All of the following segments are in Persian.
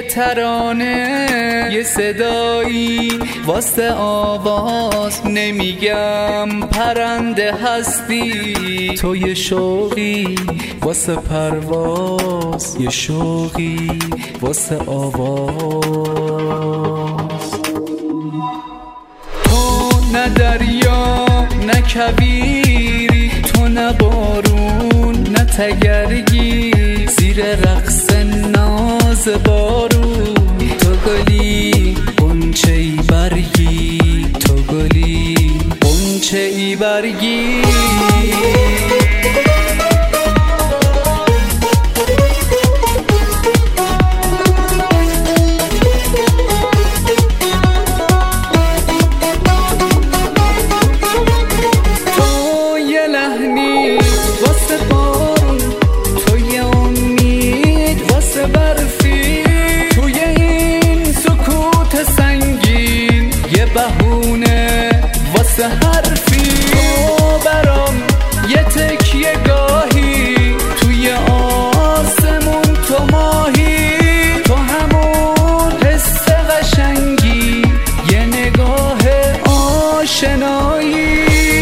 ترانه یه صدایی واسه آواز، نمیگم پرنده هستی تو، یه شوقی واسه پرواز، یه شوقی واسه آواز. تو نه دریا نه کویری، تو نه بارون نه تگرگی، زیر رقص ناز بارون تو گلی غنچه ای برگی، تو گلی غنچه ای برگی. بهونه واسه حرفی، تو برام یه تکیه گاهی، توی آسمون تو ماهی، تو همون حس قشنگی، یه نگاه آشنایی.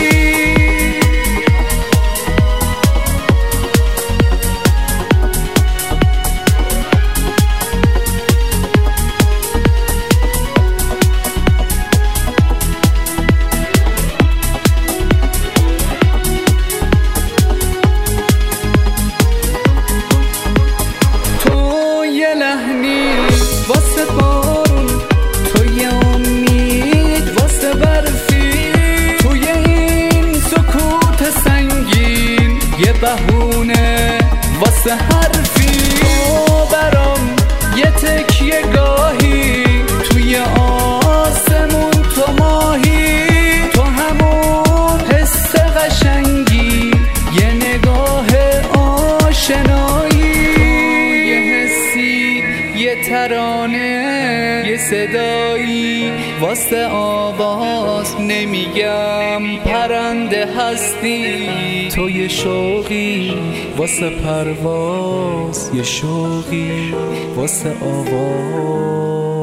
واسه بارون تو یه امید واسه برفی، توی این سکوت سنگین یه بهونه واسه حرفی، تو برام یه تکیه گاهی، توی آسمون تو ماهی، تو همون حس قشنگی، یه نگاه آشنایی. یه ترانه یه صدایی واسه آواز، نمیگم پرنده هستی تو، یه شوقی واسه پرواز، یه شوقی واسه آواز.